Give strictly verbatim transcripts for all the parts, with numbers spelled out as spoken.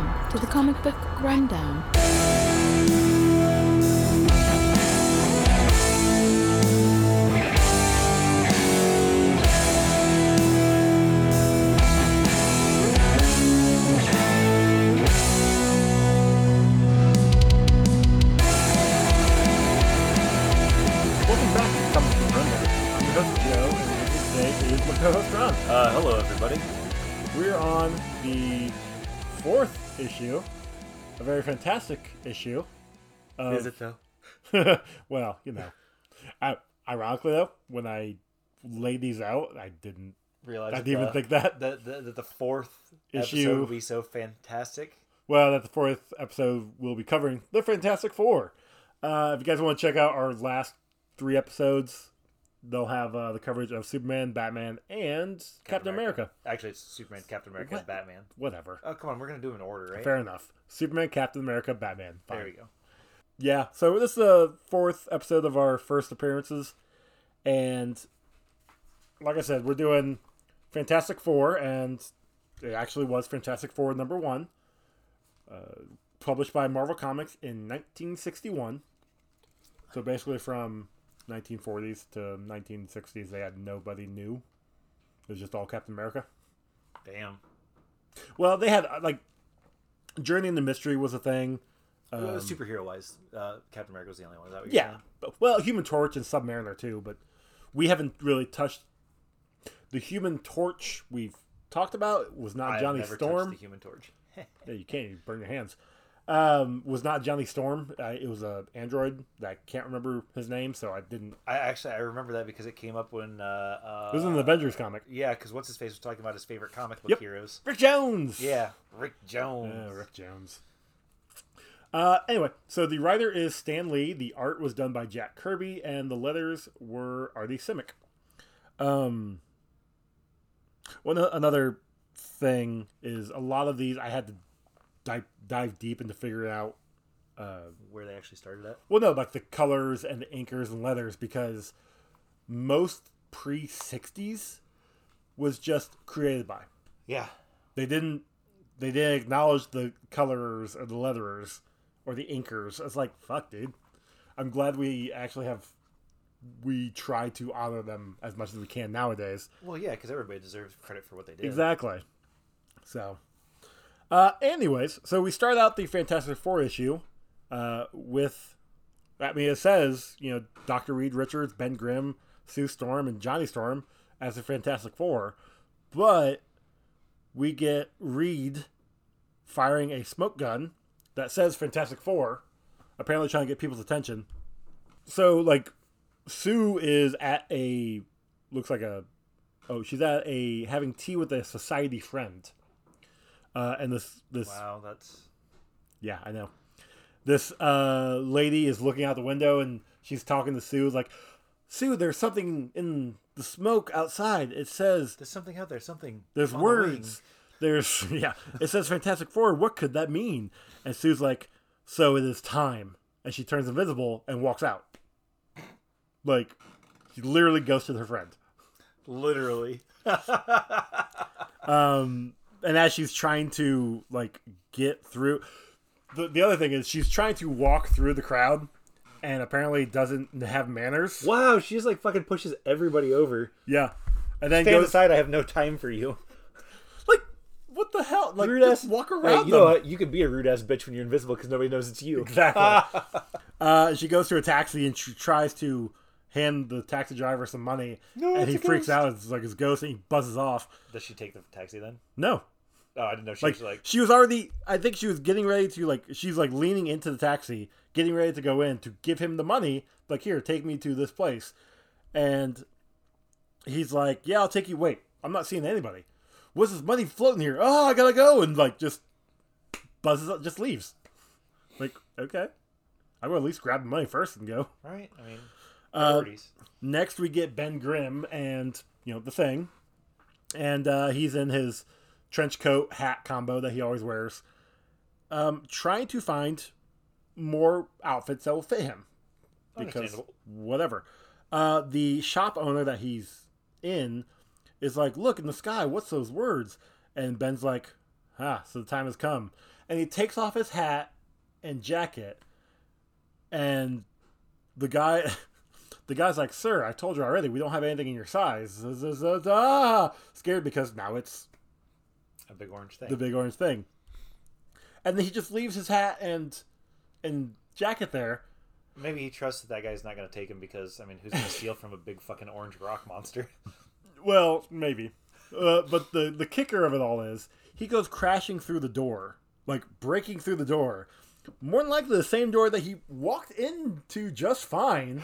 Welcome to the Comic Book Rundown. Welcome back to the Comic Book Rundown. I'm your host Joe, and with me today is my co-host Ron. Uh, hello, everybody. We're on the fourth issue, a very fantastic issue. Of, Is it though? well, you know, I, ironically though, when I laid these out, I didn't. Realize I didn't even the, think that the, the, the, the fourth Issue- episode will be so fantastic. Well, that the fourth episode we'll be covering the Fantastic Four. Uh, if you guys want to check out our last three episodes, they'll have uh, the coverage of Superman, Batman, and Captain, Captain America. America. Actually, it's Superman, Captain America, What? and Batman. Whatever. Oh, come on, we're gonna do them in order, right? Fair enough. Superman, Captain America, Batman. Fine. There we go. Yeah, so this is the fourth episode of our first appearances, and like I said, we're doing Fantastic Four, and it actually was Fantastic Four number one, uh, published by Marvel Comics in nineteen sixty-one. So basically from nineteen forties to nineteen sixties, they had nobody new. It was just all Captain America. Damn. Well, they had, like, Journey into Mystery was a thing. well, Um, superhero-wise, uh, Captain America was the only one. Is that what you're Yeah, saying? but- well, Human Torch and Submariner too, but we haven't really touched the Human Torch we've talked about was not I've Johnny never Storm. touched the Human Torch. Yeah, you can't you burn your hands. Um, was not Johnny Storm. Uh, it was a android that I can't remember his name, so I didn't. I actually I remember that because it came up when uh, uh It was in the Avengers comic. yeah, because what's his face was talking about his favorite comic book Yep. heroes. Rick Jones. Yeah, Rick Jones. Yeah, Rick Jones. Uh, anyway, so the writer is Stan Lee. The art was done by Jack Kirby, and the letters were Artie Simic. Um, one another thing is a lot of these I had to dive, dive deep into figuring out. Uh, Where they actually started at. well, no, like the colors and the inkers and letters, because most pre sixties was just created by. Yeah. They didn't. They didn't acknowledge the colorers or the letterers or the inkers. It's like, fuck, dude. I'm glad we actually have. We try to honor them as much as we can nowadays. Well, yeah, because everybody deserves credit for what they did. Exactly. So, uh, anyways, so we start out the Fantastic Four issue uh, with. I mean, it says, you know, Doctor Reed Richards, Ben Grimm, Sue Storm, and Johnny Storm as the Fantastic Four, but we get Reed firing a smoke gun that says Fantastic Four, apparently trying to get people's attention. So, like, Sue is at a, looks like a, oh, she's at a, having tea with a society friend. Uh, and this, this, Wow, that's yeah, I know. This uh, lady is looking out the window and she's talking to Sue, like, Sue, there's something in the smoke outside. It says, there's something out there. Something. there's on the words. There's, yeah, it says Fantastic Four. What could that mean? And Sue's like, so it is time. And she turns invisible and walks out. Like, she literally goes to her friend. wing. Literally. Um, and as she's trying to, like, get through, the, the other thing is she's trying to walk through the crowd and apparently doesn't have manners. Wow, she just like fucking pushes everybody over. Yeah. And then Stand goes, aside. I have no time for you. like, what the hell? Like, Rude just ass. walk Hey, around you them. know what? You can be a rude ass bitch when you're invisible because nobody knows it's you. Exactly. uh, she goes to a taxi and she tries to hand the taxi driver some money, No, and it's he a freaks ghost. out. It's like his ghost, and he buzzes off. Does she take the taxi then? No, Oh, I didn't know she like, was like. she was already. I think she was getting ready to like. She's like leaning into the taxi, getting ready to go in to give him the money. Like, here, take me to this place, and he's like, "Yeah, I'll take you." Wait, I'm not seeing anybody. What's this money floating here? Oh, I gotta go, and like just buzzes up, just leaves. Like, okay, I will at least grab the money first and go. Right. I mean, Uh, priorities. Next, we get Ben Grimm and, you know, the Thing. And uh, he's in his trench coat hat combo that he always wears, um, trying to find more outfits that will fit him. Because, Understandable. whatever. Uh, the shop owner that he's in is like, look in the sky, what's those words? And Ben's like, ah, so the time has come. And he takes off his hat and jacket, and the guy, the guy's like, "Sir, I told you already, we don't have anything in your size." Ah, scared because now it's A big orange thing. the big orange thing. And then he just leaves his hat and and jacket there. Maybe he trusts that that guy's not going to take him because, I mean, who's going to steal from a big fucking orange rock monster? Well, maybe. Uh, but the, the kicker of it all is he goes crashing through the door, like breaking through the door. More than likely the same door that he walked into just fine.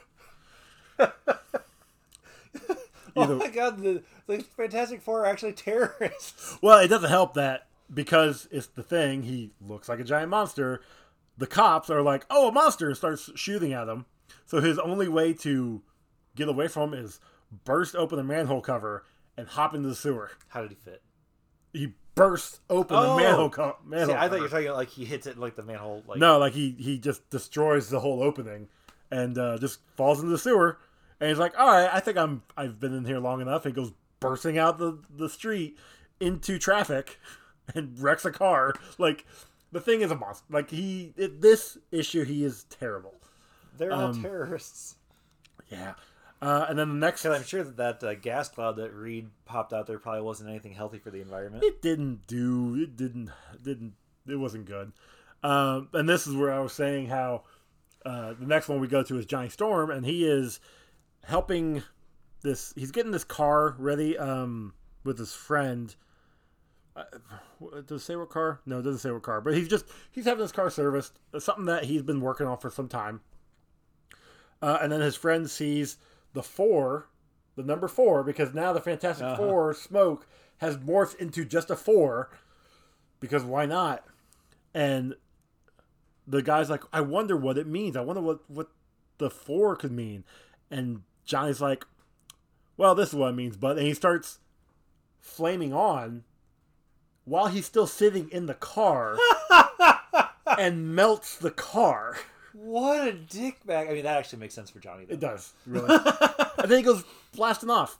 Oh Either- my god, the, the Fantastic Four are actually terrorists. Well, it doesn't help that because it's the thing, he looks like a giant monster. The cops are like, "Oh, a monster," and starts shooting at him. So his only way to get away from him is burst open the manhole cover and hop into the sewer. How did he fit? He bursts open Oh! the manhole, co- manhole See, I thought cover. you were talking about, like, he hits it like the manhole. Like, No, like he, he just destroys the whole opening and uh, just falls into the sewer. And he's like, "All right, I think I'm I've been in here long enough." And he goes bursting out the, the street into traffic and wrecks a car. Like, the thing is a monster. Like, he it, this issue he is terrible. they're all um, terrorists. Yeah. Uh, and then the next, Because I'm sure that that uh, gas cloud that Reed popped out there probably wasn't anything healthy for the environment. it didn't do it didn't didn't it wasn't good. Um, and this is where I was saying how uh, the next one we go to is Johnny Storm, and he is helping this. He's getting this car ready um, with his friend. Uh, does it say what car? No, it doesn't say what car. But he's just he's having this car serviced. It's something that he's been working on for some time. Uh, and then his friend sees the four, the number four, because now the Fantastic Uh-huh. Four smoke has morphed into just a four. Because why not? And the guy's like, "I wonder what it means. I wonder what what the four could mean." And Johnny's like, "Well, this is what it means, bud." And he starts flaming on while he's still sitting in the car and melts the car. What a dickbag. I mean, that actually makes sense for Johnny, though. It does, really. And then he goes blasting off.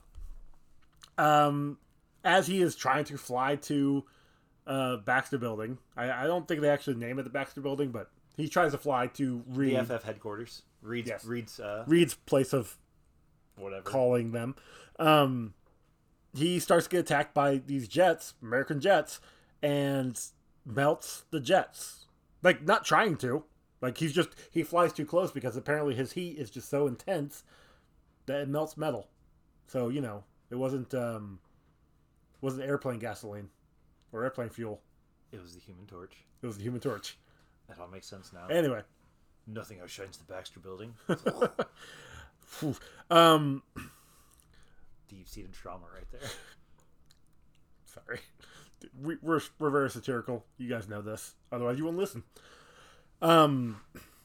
Um, as he is trying to fly to uh, Baxter Building. I, I don't think they actually name it the Baxter Building, but he tries to fly to The Reed, F F headquarters. Reed's, Yes. Reed's uh, Reed's place of whatever. calling them. Um, he starts to get attacked by these jets, American jets, and melts the jets. Like, not trying to. Like, he's just, he flies too close because apparently his heat is just so intense that it melts metal. So, you know, it wasn't, um, wasn't airplane gasoline or airplane fuel. It was the Human Torch. It was the Human Torch. That all makes sense now. Anyway. Nothing outshines the Baxter Building. Phew. um, Deep-seated trauma right there. sorry. We, we're, we're very satirical. You guys know this. Otherwise, you wouldn't listen. Um,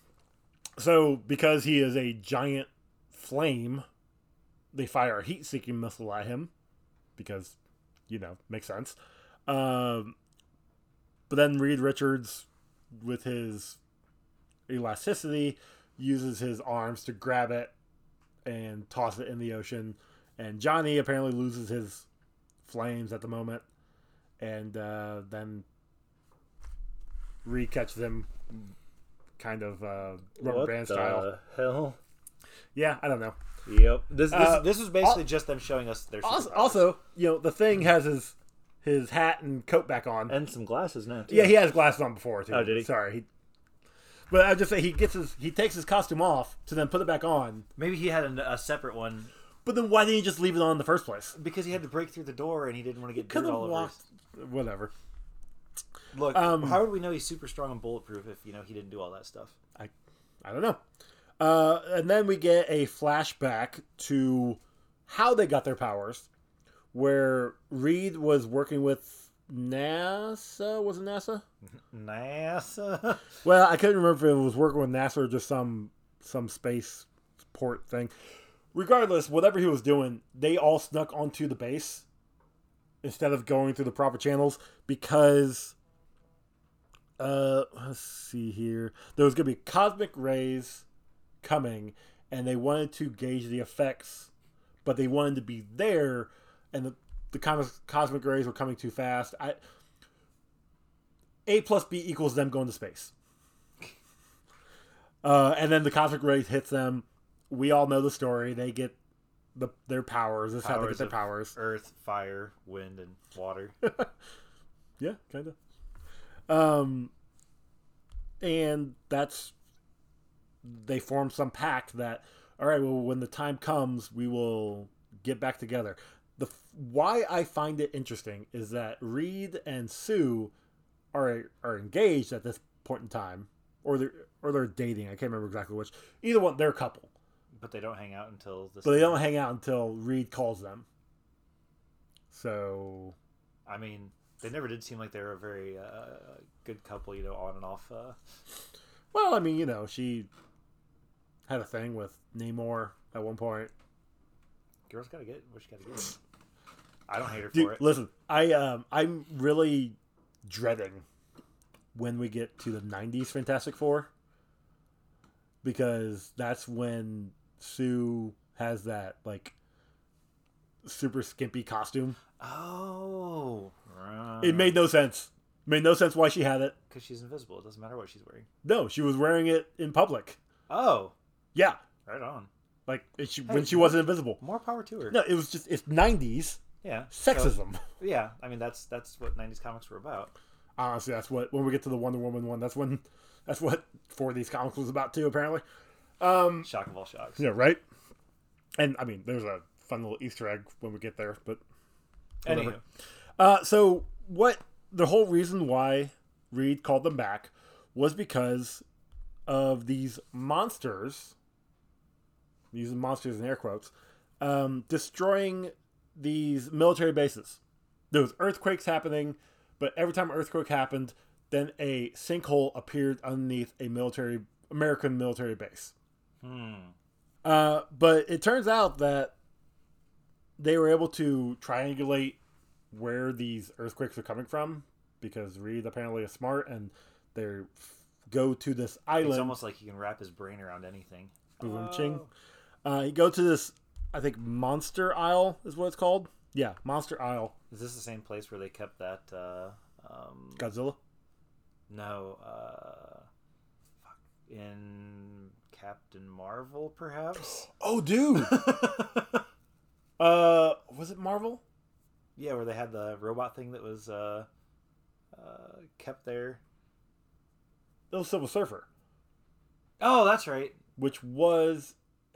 so, because he is a giant flame, they fire a heat-seeking missile at him. Because, you know, makes sense. Um, but then Reed Richards, with his elasticity, uses his arms to grab it and toss it in the ocean. And Johnny apparently loses his flames at the moment. And uh, then Reed catches him kind of uh, rubber What band the style. hell? Yeah, I don't know. Yep. This this, Uh, this was basically al- just them showing us their Also, superpowers. also, you know, the Thing has his his hat and coat back on. and some glasses now. Too. Yeah, he has glasses on before too. Oh, did he? Sorry. He, but I just say he gets his he takes his costume off to then put it back on. Maybe he had a, a separate one But then why didn't he just leave it on in the first place? because he had to break through the door and he didn't want to get Could dirt have all over. walked. Whatever. His... Look, Um, how would we know he's super strong and bulletproof if you know he didn't do all that stuff? I, I don't know. Uh, and then we get a flashback to how they got their powers, where Reed was working with NASA. Was it NASA? NASA. Well, I couldn't remember if it was working with NASA or just some some space port thing. Regardless, whatever he was doing, they all snuck onto the base instead of going through the proper channels because, uh, let's see here, there was going to be cosmic rays coming, and they wanted to gauge the effects, but they wanted to be there, and the the cos- cosmic rays were coming too fast. I A plus B equals them going to space. Uh, and then the cosmic ray hits them. We all know the story. They get the their powers. This is how they get their of powers. Earth, fire, wind, and water. Yeah, kind of. Um, and that's they form some pact that all right. Well, when the time comes, we will get back together. The why I find it interesting is that Reed and Sue are are engaged at this point in time, or they're or they're dating. I can't remember exactly which. Either one, they're a couple. But they don't hang out until this. But they don't hang out until Reed calls them. So, I mean, they never did seem like they were a very uh, good couple, you know, on and off. Uh... Well, I mean, you know, she had a thing with Namor at one point. Girls gotta get what she gotta get. I don't hate her Dude, for it. listen, I um, I'm really dreading when we get to the nineties Fantastic Four, because that's when Sue has that like super skimpy costume. Oh, right. It made no sense. Made no sense why she had it. Because she's invisible. It doesn't matter what she's wearing. No, she was wearing it in public. Oh, Yeah, right on. like it, she, Hey, when she more- wasn't invisible. More power to her. No, it was just it's nineties Yeah. sexism. So, yeah, I mean that's that's what nineties comics were about. Honestly, that's what when we get to the Wonder Woman one, that's when that's what forties comics was about too. Apparently, um, Shock of all shocks. yeah, right. And I mean, there's a fun little Easter egg when we get there, but whatever. Anywho, Uh, so what the whole reason why Reed called them back was because of these monsters, using monsters in air quotes, um, destroying these military bases. There was earthquakes happening, but every time an earthquake happened, then a sinkhole appeared underneath a military American military base. hmm. Uh, but it turns out that they were able to triangulate where these earthquakes are coming from because Reed apparently is smart, and they go to this island. It's almost like he can wrap his brain around anything. Boom ching. Uh, you go to this, I think Monster Isle is what it's called. Yeah, Monster Isle. Is this the same place where they kept that? Uh, um, Godzilla. no, uh, fuck, in Captain Marvel, perhaps. Oh, dude. uh, was it Marvel? Yeah, where they had the robot thing that was uh, uh, kept there. It was Silver Surfer, Oh, that's right. which was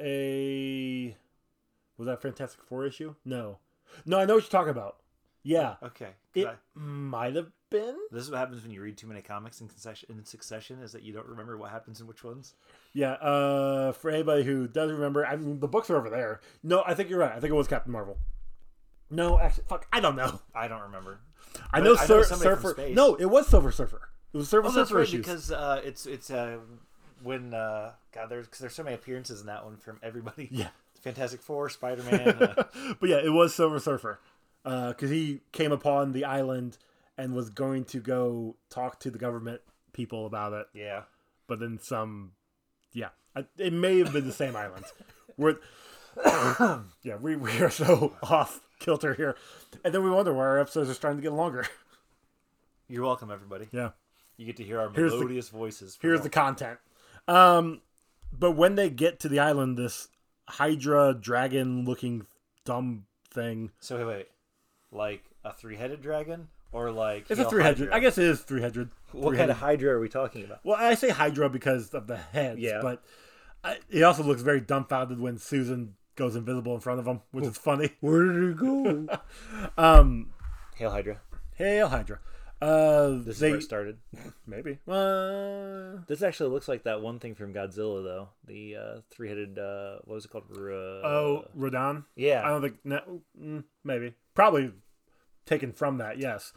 a was that a Fantastic Four issue? No, no, I know what you're talking about. Yeah, Okay. 'cause it I- might have been. this is what happens when you read too many comics in succession, in succession is that you don't remember what happens in which ones. Yeah, uh, for anybody who doesn't remember, I mean, the books are over there. No, I think you're right. I think it was Captain Marvel. No, actually, fuck, I don't know. I don't remember. I But know, I know Sur- somebody from Surfer. space. No, it was Silver Surfer. It was Silver Oh, that's Surfer right, issues. because uh, it's it's uh, when uh, God, there's cause there's so many appearances in that one from everybody. Yeah. Fantastic Four, Spider Man. Uh, But yeah, it was Silver Surfer because he came upon the island and was going to go talk to the government people about it. yeah. But then some, yeah, I, it may have been the same island. We're, yeah, we, we are so off kilter here, and then we wonder why our episodes are starting to get longer. You're welcome, everybody. Yeah, You get to hear our Here's the- melodious voices. from here's all- the content. Um, but when they get to the island, this Hydra dragon looking dumb thing. So wait, wait, like a three-headed dragon, or like It's a Hail three hundred. Hydra? I guess it is three hundred. What kind of Hydra are we talking about? Well, I say Hydra because of the heads, Yeah. but I, he also looks very dumbfounded when Susan goes invisible in front of him, which is funny. Where did it go? Um, Hail Hydra. Hail Hydra. Uh, This they is where it started. maybe. Uh, This actually looks like that one thing from Godzilla, though. The uh, three-headed, uh, what was it called? Uh, oh, Rodan. yeah. I don't think. No, mm, maybe. Probably taken from that. Yes.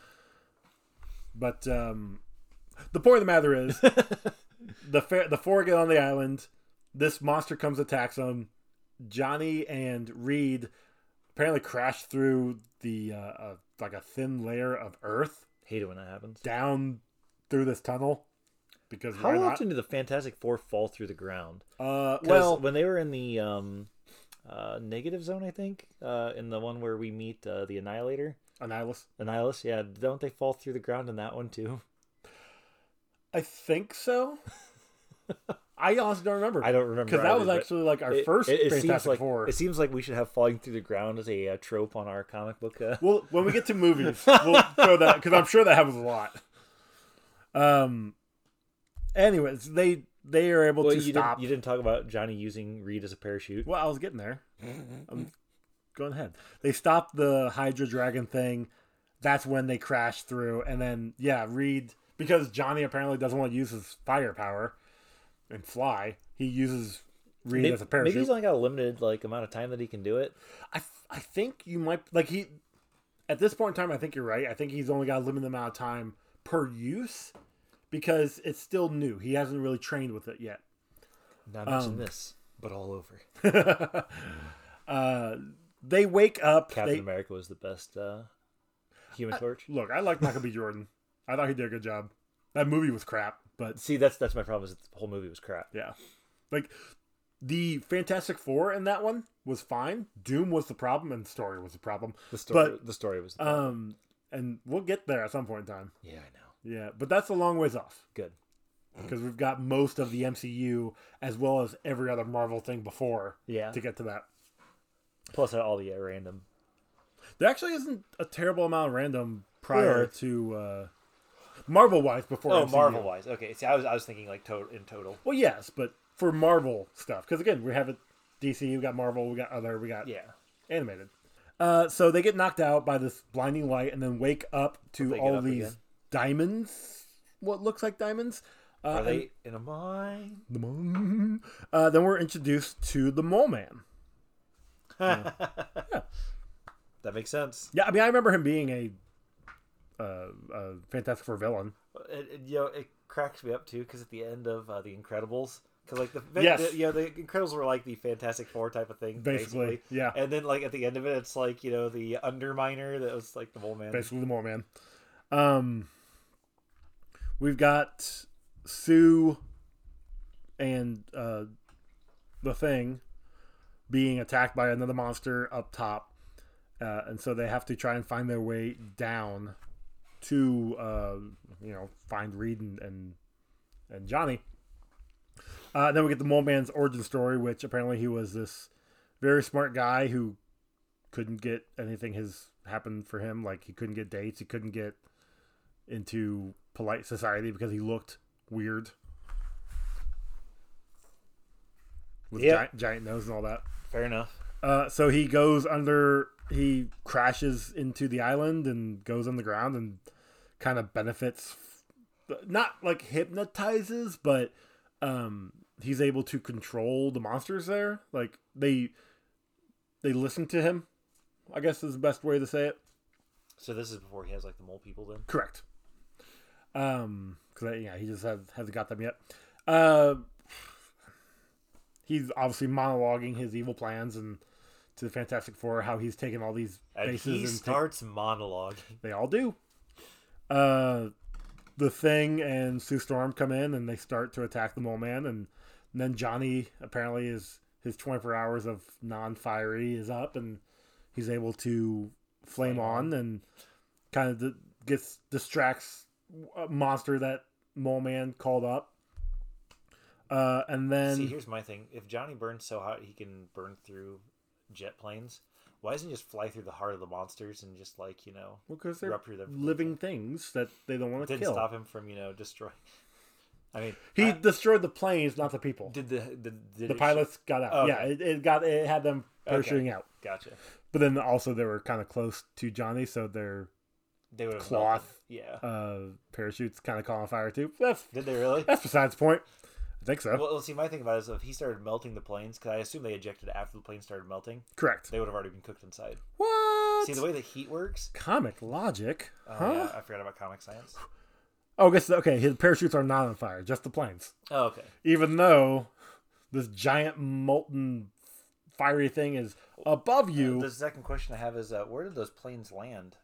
But um, the point of the matter is, the fa- the four get on the island. This monster comes, attacks them. Johnny and Reed apparently crash through the uh, uh, like a thin layer of earth Hate it when that happens. down through this tunnel. Because How why not? often do the Fantastic Four fall through the ground? Uh, 'Cause well, when they were in the um, uh, negative zone, I think, uh, in the one where we meet uh, the Annihilator, Annihilus. Annihilus, yeah, don't they fall through the ground in that one too? I think so. I honestly don't remember. I don't remember because that either, was but actually like our It, first it, it Fantastic seems like Four. it seems like we should have falling through the ground as a uh, trope on our comic book. Uh... Well, when we get to movies, we'll throw that because I'm sure that happens a lot. Um. Anyways, they they are able Well, to you stop. didn't, you didn't talk about Johnny using Reed as a parachute. Well, I was getting there. I'm going ahead. They stop the Hydra Dragon thing. That's when they crash through, and then yeah, Reed, because Johnny apparently doesn't want to use his fire power and fly. He uses Reed Maybe, as a parachute. maybe he's only got a limited like amount of time that he can do it. I, I think you might like he at this point in time. I think you're right. I think he's only got a limited amount of time per use because it's still new. He hasn't really trained with it yet. Not much Um, in this, but all over. uh, they wake up. Captain they, America was the best uh, Human Torch. Look, I like Michael B. Jordan. I thought he did a good job. That movie was crap, but See, that's that's my problem. Is the whole movie was crap. yeah, like the Fantastic Four in that one was fine. Doom was the problem, and the story was the problem. The story, But, the story was. The problem. Um, and we'll get there at some point in time. yeah, I know. Yeah, but that's a long ways off Good. because we've got most of the M C U as well as every other Marvel thing before Yeah. to get to that. Plus all the uh, random. There actually isn't a terrible amount of random prior Really? to uh, Marvel wise before. Oh, M C U. Marvel wise. Okay. See, I was I was thinking like to- in total. Well, yes, but for Marvel stuff, because again, we have it D C, we got Marvel, we got other, we got Yeah. animated. Uh, so they get knocked out by this blinding light and then wake up to They get all up these again. diamonds. What looks like diamonds. Uh, Are and- they in a mine? The mole. Uh, then we're introduced to the Mole Man. That makes sense. Yeah, I mean, I remember him being a, uh, a Fantastic Four villain. It, it, you know, it cracks me up too because at the end of uh, the Incredibles, because like the, Yes. the you know the Incredibles were like the Fantastic Four type of thing, Basically, basically. yeah. And then like at the end of it, it's like you know the Underminer that was like the Mole Man. Basically, the Mole Man. Um, we've got Sue and uh, the Thing being attacked by another monster up top. Uh, and so they have to try and find their way down to, uh, you know, find Reed and, and, and Johnny. Uh, then we get the Mole Man's origin story, which apparently he was this very smart guy who couldn't get anything his happened for him. Like he couldn't get dates. He couldn't get into polite society because he looked weird. With Yep. giant, giant nose and all that. Fair enough. Uh, so he goes under, he crashes into the island and goes on the ground and kind of benefits, not like hypnotizes, but um, he's able to control the monsters there. Like they, they listen to him, I guess is the best way to say it. So this is before he has like the mole people then. Correct. Um, cause yeah, he just has, hasn't got them yet. Uh, he's obviously monologuing his evil plans and to the Fantastic Four, how he's taken all these And bases he and ta- starts monologuing. they all do. Uh, the Thing and Sue Storm come in and they start to attack the Mole Man, and, and then Johnny apparently is his twenty-four hours of non-fiery is up, and he's able to flame, Flame on, on. and kind of d- gets distracts a monster that Mole Man called up. Uh, and then See, here's my thing: if Johnny burns so hot he can burn through jet planes, why doesn't he just fly through the heart of the monsters and just like you know because they're rupture them? living things that they don't want to Didn't kill. stop him from you know destroying. I mean, He I- destroyed the planes, not the people. did the did, did the it pilots got out. Oh, Yeah, okay. it, it got it had them parachuting out. sh- Gotcha. But then also they were kind of close to Johnny, so their They would have Cloth. melted. Yeah. uh, parachutes kind of caught on fire too. That's Did they really? that's besides the point. I think so. Well, well, see, my thing about it is if he started melting the planes, because I assume they ejected after the plane started melting, Correct. they would have already been cooked inside. What? See, the way the heat works. Comic logic, Oh, huh? yeah, I forgot about comic science. Oh, I guess okay. His parachutes are not on fire, just the planes. Oh, okay. Even though this giant molten fiery thing is above you. The second question I have is, uh, where did those planes land?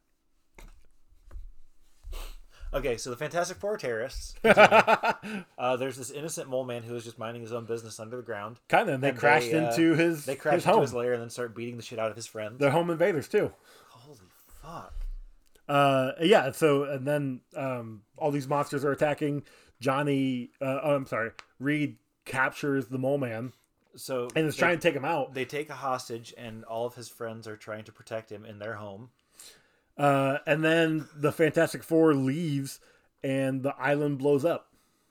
Okay, so the Fantastic Four are terrorists. uh, there's this innocent mole man who is just minding his own business under the ground. Kind of. They And crashed they, uh, into his They crash his into home. his lair and then start beating the shit out of his friends. They're home invaders too. Holy fuck. Uh, yeah. So and then um, all these monsters are attacking. Johnny, uh, oh, I'm sorry, Reed captures the Mole Man So and is they, trying to take him out. They take a hostage, and all of his friends are trying to protect him in their home. Uh, and then the Fantastic Four leaves, and the island blows up.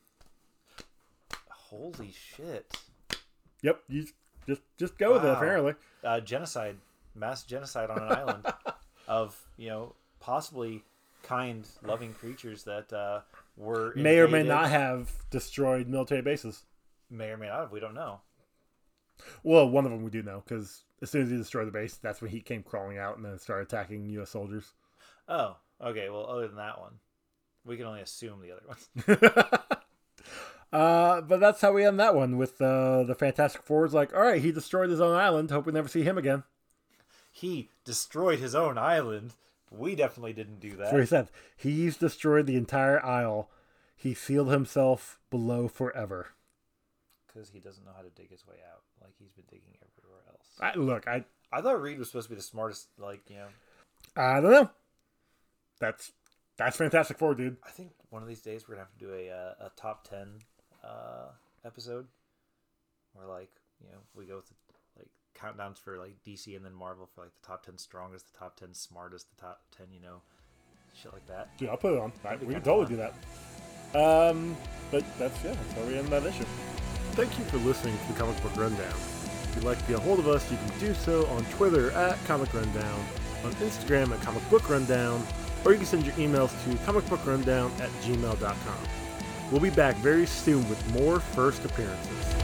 Holy shit! Yep, you just just go with it. Wow. Apparently, Uh, genocide, mass genocide on an island of you know possibly kind, loving creatures that uh, were may or may invaded. not have destroyed military bases. May or may not have. We don't know. Well, one of them we do know because as soon as he destroyed the base, that's when he came crawling out and then started attacking U S soldiers. Oh, okay. Well, other than that one, we can only assume the other ones. uh, but that's how we end that one with uh, the Fantastic Four's like, all right, he destroyed his own island. Hope we never see him again. He destroyed his own island. We definitely didn't do that. That's what he said. He's destroyed the entire isle. He sealed himself below forever. Because he doesn't know how to dig his way out, like he's been digging everywhere else. I, look, I I thought Reed was supposed to be the smartest, like, you know. I don't know. That's that's Fantastic Four, dude. I think one of these days we're going to have to do a uh, a top ten uh, episode. Where, like, you know, we go with, the, like, countdowns for, like, D C and then Marvel for, like, the top ten strongest, the top ten smartest, the top ten, you know, shit like that. Dude, I'll put it on. I, That'd be we can kinda totally fun. do that. Um, but that's, yeah, that's how we end that issue. Thank you for listening to the Comic Book Rundown. If you'd like to get a hold of us, you can do so on Twitter at Comic Rundown, on Instagram at Comic Book Rundown, or you can send your emails to comicbookrundown at gmail dot com. We'll be back very soon with more first appearances.